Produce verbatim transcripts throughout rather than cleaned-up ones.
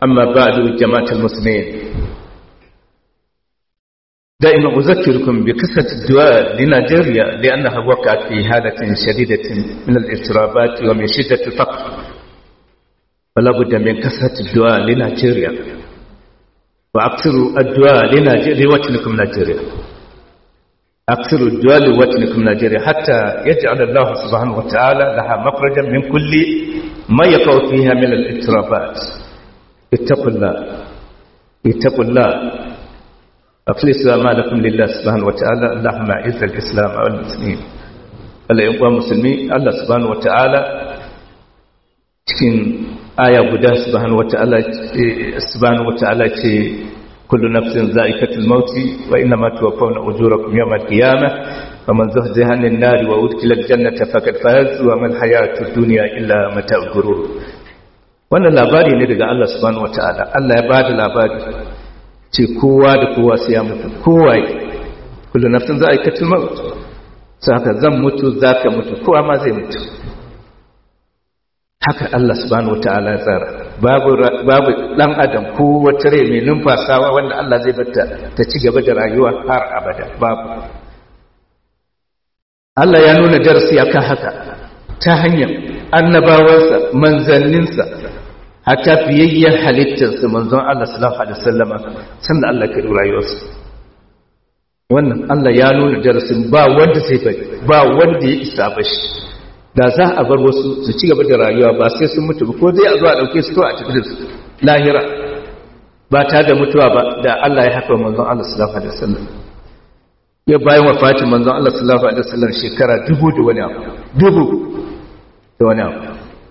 أما بعد جماعة المسلمين، دائما أذكركم بقصة الدواء لنيجيريا لأنها وقعت في حالة شديدة من الاضطرابات ومن شدة الفقر، فلا بد من قصة الدواء لنيجيريا، وأكثروا الدواء لوطنكم نيجيريا، أكثروا الدواء لوطنكم نيجيريا حتى يجعل الله سبحانه وتعالى لها مخرجا من كل ما يقع فيها من الاضطرابات. اتقوا الله اتقوا الله أخلصوا أعمالكم لله سبحانه وتعالى. اللهم أعز الإسلام والمسلمين. الأيها المسلمين، الله سبحانه وتعالى cikin aya guda subhanahu wata'ala subhanahu wata'ala ce kullu nafsin za'iqatul mauti wa innama tuwaffawna ujurakum yawmal qiyamah faman zuhziha 'anil nari wa udkhila al-jannata faqad faza wa mal hayatud dunya illa mata'ul ghurur. Wannan labari ne daga Allah subhanahu wata'ala. Allah ya bada labari ce kowa da kowa sai ya mutu, kowa kullu nafsin za'iqatul maut, saka zan mutu zaka mutu, kowa ma zai mutu. Haka Allah subhanahu wataala ya tsara. Babu babu dan adam ko wata rai mai numfasawa wanda Allah zai batta ta ci gaba da rayuwa har abada, babu. Allah ya nuna darasi akan haka ta hanyar annabawansa, manzanninsa, hatta fiyayyen halittarsa manzon Allah sallallahu alaihi wasallam sannan Allah ya kira rayuwarsa. Wannan Allah ya nuna darasin ba wanda zai bari, ba wanda ya isa bashi. Da za a bar wasu su ci gaba da rayuwa ba sai sun mutu ba, ko zai a zo a ɗauke su to a tafi da su lahira ba ta da mutuwa ba, da Allah ya haka manzon Allah sallallahu alaihi wasallam. Ya bayan wafatin manzon Allah sallallahu alaihi wasallam shekara dubu da wani abu, dubu da wani abu.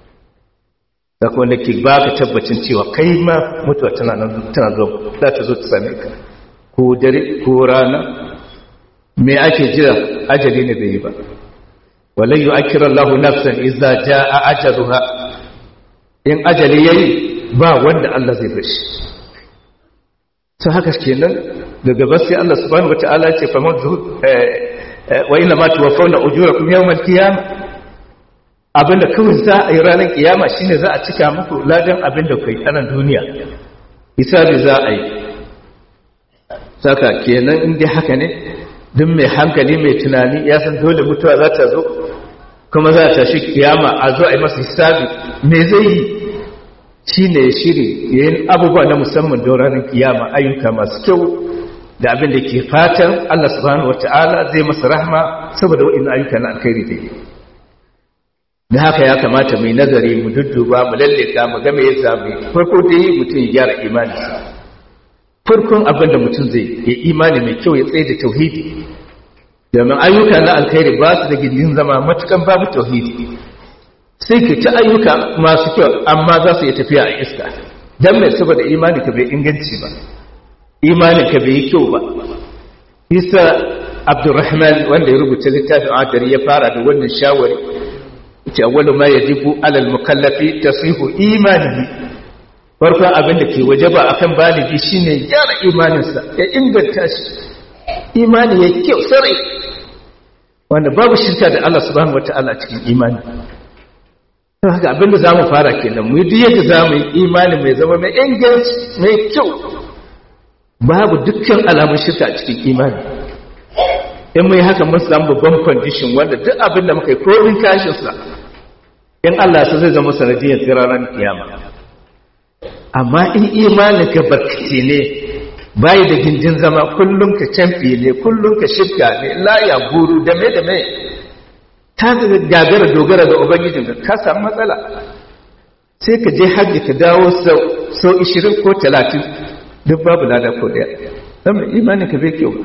Da kuma da ke ba ka tabbacin cewa kai ma mutuwa tana nan tana zo za ta zo ta same ka ko dare ko rana. Me ake jira? Ajali ne bai yi ba. walan yu'akkiru Allahu nafsan idza jaa ajaluha. In ajali yayi ba wanda Allah zai bashi. To haka kenan daga bas sai Allah subhanahu wataala ya ce fa man wa inna ma tuwaffawna ujurakum yawmal qiyamah. Abinda kawai za a yi ranar kiyama shine za a cika muku ladan abinda kai a nan duniya. Hisabi za a yi. Saka kenan in dai haka ne duk mai hankali mai tunani ya san dole mutuwa za ta zo kuma za ta shi kiyama a zo a yi masa hisabi. Me zai yi shi ne shiri yayin abubuwa na musamman don ranar kiyama, ayyuka masu kyau da abin da ke fatan Allah subhanahu wata'ala zai masa rahma saboda wa'in ayyuka na alkhairi da yi. Da haka ya kamata mai nazari mu dudduba mu lalleka mu game ya zame. Farko dai mutum ya gyara imaninsa. Farkon abin da mutum zai yi imani mai kyau ya tsaye da tauhidi, domin ayyuka na alkhairi ba su da gindin zama matukan babu tauhidi. Sai ka ci ayyuka masu kyau amma za su yi tafiya a iska, don mai saboda imani ka bai inganci ba, imani ka bai yi kyau ba. Isa Abdurrahman wanda ya rubuta littafin Adari ya fara da wannan shawari, ce awwalu ma yajibu alal mukallafi tasihu imanihi. Farkon abin da ke waje ba a kan baligi shi ne gyara imaninsa, ya inganta shi, imani ya kyau sarai, wanda babu shirka da Allah subhanahu wata'ala cikin imani. Ta haka abin da za mu fara kenan, mu yi yadda za mu yi imani mai zama mai inganci, mai kyau, babu dukkan alamun shirka a cikin imani. In mu yi haka mun samu babban kwandishin wanda duk abin da muka yi komin kashinsa, in Allah sa zai zama sanadiyar tsiraran kiyama. Amma in imanin ka barkace ne bayi da gindin zama, kullum ka canfi ne, kullum ka shirka ne, laya guru da me da me, ta gagara dogara ga ubangijin ka samu matsala. Sai ka je hajji ka dawo sau ishirin ko talatin duk babu lada ko daya, don imanin ka bai kyau.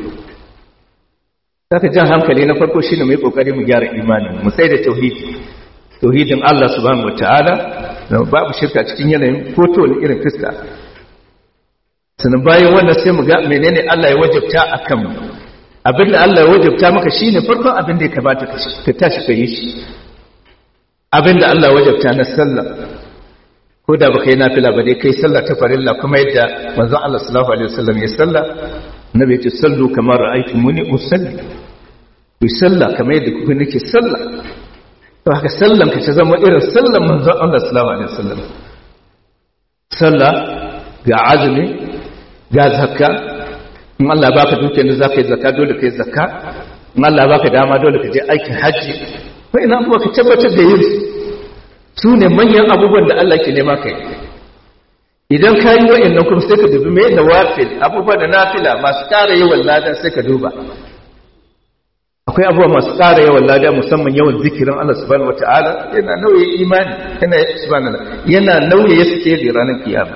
Saka jan hankali na farko shine mu yi kokari mu gyara imanin mu sai da tauhidi, tauhidin Allah subhanahu wataala, babu shirka cikin yanayin ko to wani irin fiska. Sannan bayan wannan sai mu ga menene Allah ya wajabta akan mu. Abinda Allah ya wajabta maka shine farkon abin da ya kamata ka tashi ka yi shi. Abinda Allah ya wajabta na sallah, ko da baka yi nafila ba dai kai sallah ta farilla, kuma yadda manzon Allah sallallahu alaihi wasallam ya sallah, annabi ya ce sallu kama ra'aytumuni usalli. Ku sallah kamar yadda kuka nake sallah. To haka sallan ka ta zama irin sallan manzon Allah sallallahu alaihi wasallam. Sallah ga azumi ga zakka in Allah baka dukiyar da zaka yi zakka dole kai zakka in Allah baka dama dole ka je aikin haji ko ina kuma ka tabbatar da yin su ne manyan abubuwan da Allah ke nema kai idan ka yi wa'annan kuma sai ka dubi mai nawafil abubuwan da nafila masu ƙara yawan lada sai ka duba akwai abubuwa masu ƙara yawan lada musamman yawan zikirin Allah subhanahu wataala yana nauye imani yana subhanallah yana nauye suke da ranar kiyama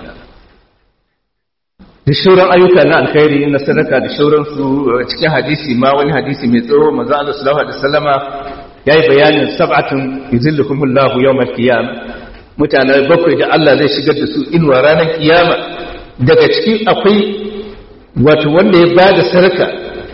da shauran ayyuka na alkhairi na sadaka da shauran su cikin hadisi ma wani hadisi mai tsawo manzo Allah sallallahu alaihi wasallama yayi bayanin sab'atun yuzilluhumullahu yawmal qiyamah mutane bakwai da Allah zai shigar da su inuwa ranar kiyama daga ciki akwai wato wanda ya bada sadaka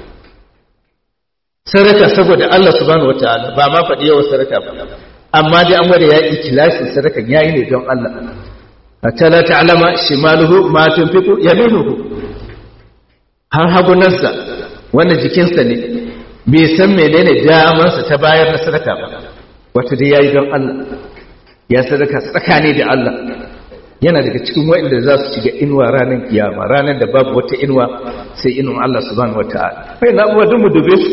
sadaka saboda Allah subhanahu wataala ba ma faɗi yawan sadaka ba amma dai an wanda ya yi ikhlasin sadakan yayi ne don Allah hatta la ta'lama shimaluhu ma tunfiqu yaminuhu har hagunansa wanda jikinsa ne bai san menene damansa ta bayar na sadaka ba wato dai yayi don Allah ya sadaka tsakani da Allah yana daga cikin wanda za su shiga inuwa ranar kiyama ranar da babu wata inuwa sai inuwa Allah subhanahu wataala kai na abuwa duk mu dube su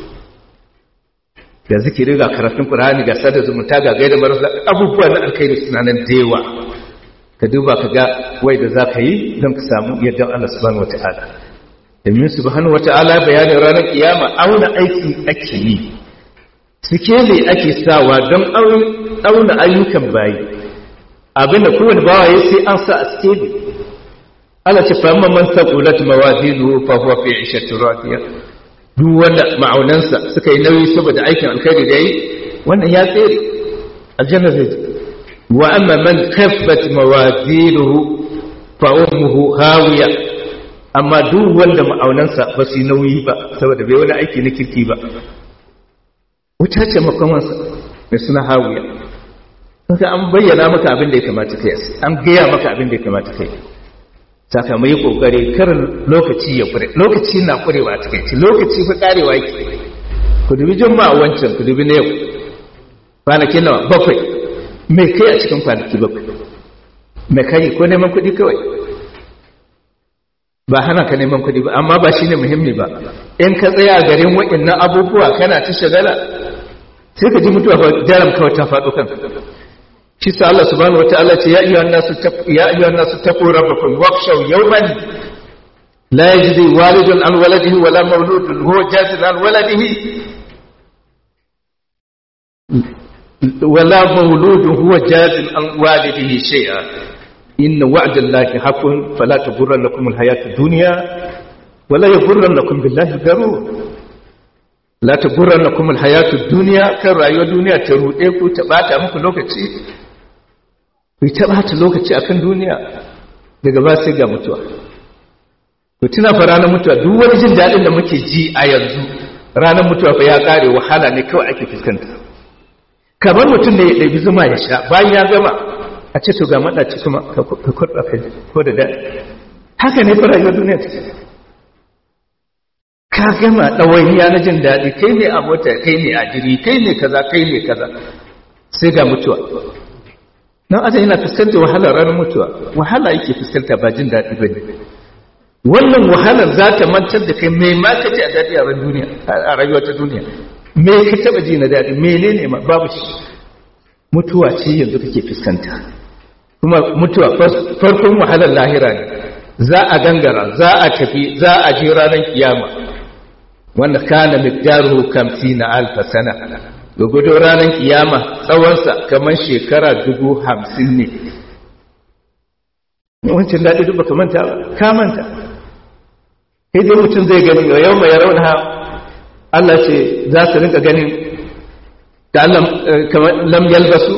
da zikiri ga karatun Qur'ani ga sada zumunta ga gaida marasa abubuwa na alkhairi suna nan da yawa ka duba ka ga wai da zaka yi don ka samu yardan Allah subhanahu wataala domin subhanahu wataala bayanin ranar kiyama auna aiki ake yi sikeli ake sawa don auna ayyukan bayi abinda kowane bawa ya sai an sa a sikeli Allah ce fa amma man saqulat mawazinuhu fa huwa fi 'ishatin radiyah duk wanda ma'aunansa suka yi nauyi saboda aikin alkhairi da yi wannan ya tsere aljanna zai ji wa amma man khaffat mawazinuhu fa ummuhu hawiya amma duk wanda ma'aunansa ba su yi nauyi ba saboda bai wani aiki na kirki ba wuta ce makamansa mai suna hawiya saka an bayyana maka abin da ya kamata kai an gaya maka abin da ya kamata kai saka mai kokari kar lokaci ya kure lokaci na kurewa a takeici lokaci fa karewa yake ku dubi juma'a wancan ku dubi na yau kwanaki nawa bakwai mai kai a cikin kwanaki bakwai mai kai ko neman kuɗi kawai ba hana ka neman kuɗi ba amma ba shine muhimmi ba in ka tsaya garin waɗannan abubuwa kana ta shagala sai ka ji mutuwa ba jaram kawai ta faɗo kanka shi sa Allah subhanahu wataala ce ya ayyuhan nasu ya ayyuhan nasu taqu rabbakum wakhshaw yawman la yajzi walidun an waladihi wala mawludun huwa jazin an waladihi wala mawludun huwa jazin an walidihi shay'a inna wa'da Allahi haqqun fala taghurrannakum alhayatud dunya wala yaghurrannakum billahi gharur la taghurrannakum alhayatud dunya kan rayuwar duniya ta rude ku ta bata muku lokaci ku ta bata lokaci akan duniya daga ba sai ga mutuwa ku tuna fa ranar mutuwa duk wani jin dadin da muke ji a yanzu ranar mutuwa fa ya kare wahala ne kawai ake fuskanta kamar mutum ne ya ɗabi zuma ya sha bayan ya gama a ce to ga madaci kuma ka kurɗa ka ko da daɗi haka ne fa rayuwar duniya take ka gama ɗawainiya na jin daɗi kai ne a mota kai ne a jiri kai ne kaza kai ne kaza sai ga mutuwa nan aja yana fuskanta wahala ranar mutuwa wahala yake fuskanta ba jin daɗi ba ne wannan wahalar za ta mantar da kai mai ma ka ji a daɗi a duniya a rayuwa ta duniya me ka taɓa ji na daɗi menene ma babu shi mutuwa ce yanzu kake fuskanta kuma mutuwa farkon wahalar lahira ne za a gangara za a tafi za a je ranar kiyama wanda kana miqdaruhu kamsina alf sana gugudo ranar kiyama tsawonsa kamar shekara dubu hamsin ne wancan daɗi duk baka manta ba ka manta sai dai mutum zai gani yau mai rauna Allah ce za su rinka ganin da Allah kamar lam yalbasu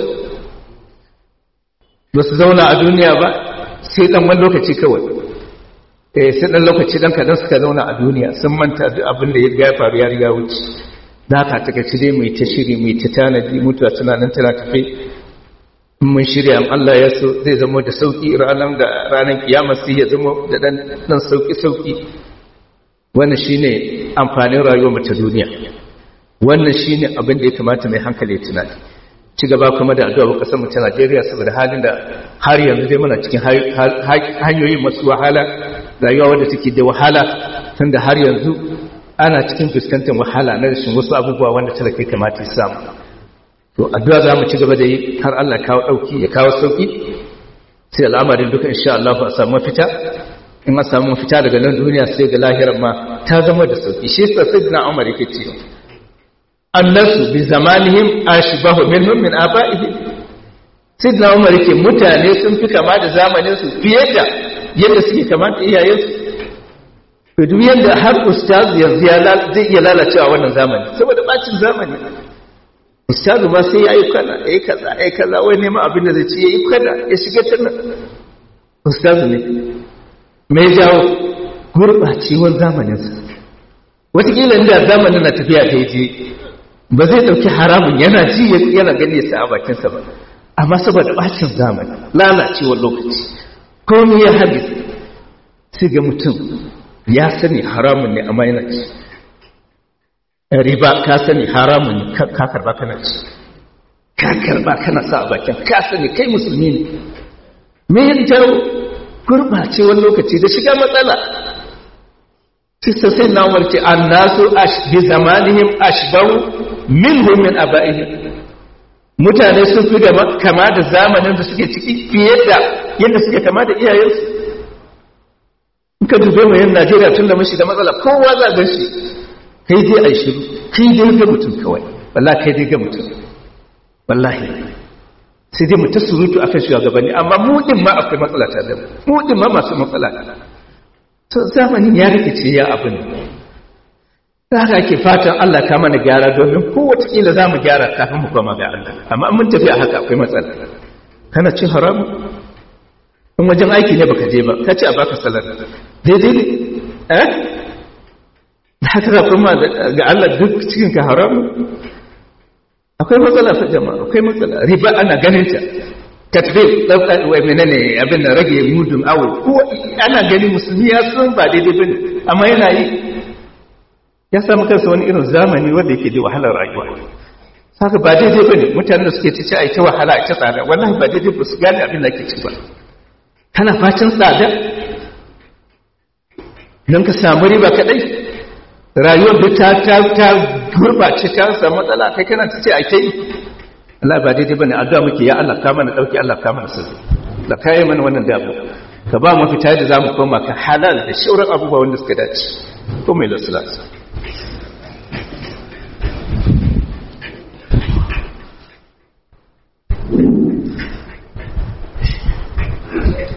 ba su zauna a duniya ba sai dan wani lokaci kawai eh sai dan lokaci dan kadan suka zauna a duniya sun manta duk abin da ya faru ya riga wuce da haka take ci dai mai ta shiri mai ta tanadi mutuwa tana nan tana tafi mun shirya in Allah ya so zai zama da sauki ranar da ranar kiyama sai ya zama da dan dan sauki sauki wannan shine amfanin rayuwar mu ta duniya wannan shine abin da ya kamata mai hankali ya tunani ci gaba kuma da addu'a kasar mu ta Najeriya saboda halin da har yanzu dai muna cikin hanyoyi masu wahala, rayuwa wadda take da wahala, tunda har yanzu ana cikin fuskantar wahala na rashin wasu abubuwa wanda talaka kamata ya samu. To addu'a za mu ci gaba da yi har Allah kawo ɗauki ya kawo sauƙi, sai al'amarin duka insha Allah a samu mafita. In a samu mafita daga nan duniya sai ga lahirar ma ta zama da sauƙi. Shi yasa sayyidina Umar yake cewa annasu bi zamanihim ashbahu minhum min aba'ihim. Sayyidina Umar yake mutane sun fi kama da zamanin su fiye da yadda suke kama da iyayensu. To duk yanda har ustaz yanzu ya zai iya lalacewa wannan zamani saboda bacin zamani. Ustazu ma sai ya yi kana ya yi kaza ya yi kaza wai neman abin da zai ci ya yi kana ya shiga ta nan. Ustazu ne mai jawo gurɓacewar zamaninsa. Wataƙila inda zamanin na tafiya daidai ba zai ɗauki haramun yana ji yana gani ya sa a bakinsa ba, amma saboda ɓacin zamani lalacewar lokaci komai ya haɗe sai ga mutum ya sani haramun ne amma yana ci. Riba ka sani haramun ne ka karba kana ci, ka karba kana sa a bakin ka sani kai musulmi ne. Me yin jawo gurɓacewar lokaci da shiga matsala. Kisa sai na umarci an nasu bi zamanihim ashbahu minhum min aba'ihim. Mutane sun fi kama da zamanin da suke ciki fiye da yadda suke kama da iyayensu. In ka dube mu yan Najeriya tun da mun shiga matsala kowa za ga shi kai dai ai shiru kai dai ga mutum kawai wallahi kai dai ga mutum wallahi sai dai mu ta surutu akan shugabanni amma mu din ma akwai matsala ta da mu din ma masu matsala to zamanin ya rikice ya abin haka ake fatan Allah ka mana gyara domin kowace kila za mu gyara kafin mu koma ga Allah amma mun tafi a haka akwai matsala. Kana cin haramu in wajen aiki ne baka je ba ka ce a baka salar daidai ne eh haka za kuma ga Allah duk cikin ka haramu akwai matsala fa jama'a akwai matsala. Riba ana ganin ta tatbir wai menene abin da rage mudun awo ko ana gani musulmi ya san ba daidai bane amma yana yi ya samu kansa wani irin zamani wanda yake da wahalar rayuwa. Saka ba daidai bane mutanen da suke tace ai ta wahala ai ta tsada wallahi ba daidai ba su gane abin da ke ci ba. Kana fatan tsada dan ka samu riba kadai rayuwar da ta ta ta gurbace ta samu matsala kai kana tace ai ta yi. Allah ba daidai bane addu'a muke ya Allah ka mana dauki Allah ka mana sirri da kai mana wannan dabo ka ba mu fita da zamu koma ka halal da shauran abubuwa wanda suka dace ko mai lasalasa